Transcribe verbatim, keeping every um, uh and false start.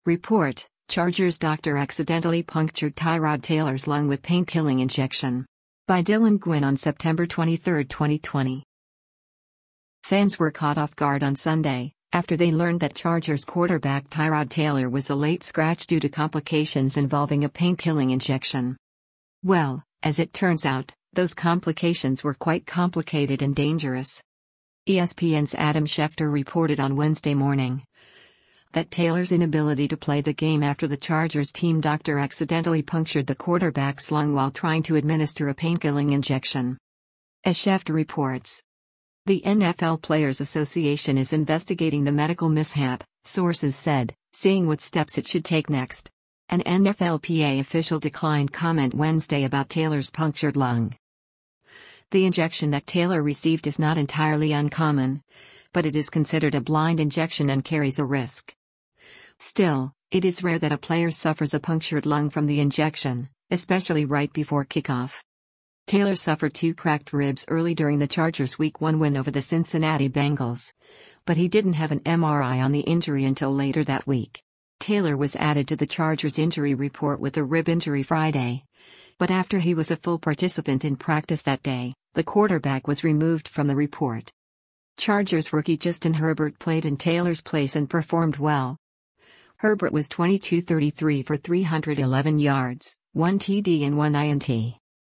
Report: Chargers doctor accidentally punctured Tyrod Taylor's lung with pain-killing injection. By Dylan Gwynn on September twenty-third, twenty twenty. Fans were caught off guard on Sunday, after they learned that Chargers quarterback Tyrod Taylor was a late scratch due to complications involving a pain-killing injection. Well, as it turns out, those complications were quite complicated and dangerous. E S P N's Adam Schefter reported on Wednesday morning that Taylor's inability to play the game after the Chargers team doctor accidentally punctured the quarterback's lung while trying to administer a pain-killing injection. As Schefter reports, the N F L Players Association is investigating the medical mishap, sources said, seeing what steps it should take next. An N F L P A official declined comment Wednesday about Taylor's punctured lung. The injection that Taylor received is not entirely uncommon, but it is considered a blind injection and carries a risk. Still, it is rare that a player suffers a punctured lung from the injection, especially right before kickoff. Taylor suffered two cracked ribs early during the Chargers' Week one win over the Cincinnati Bengals, but he didn't have an M R I on the injury until later that week. Taylor was added to the Chargers' injury report with a rib injury Friday, but after he was a full participant in practice that day, the quarterback was removed from the report. Chargers rookie Justin Herbert played in Taylor's place and performed well. Herbert was twenty-two thirty-three for three hundred eleven yards, one T D and one I N T.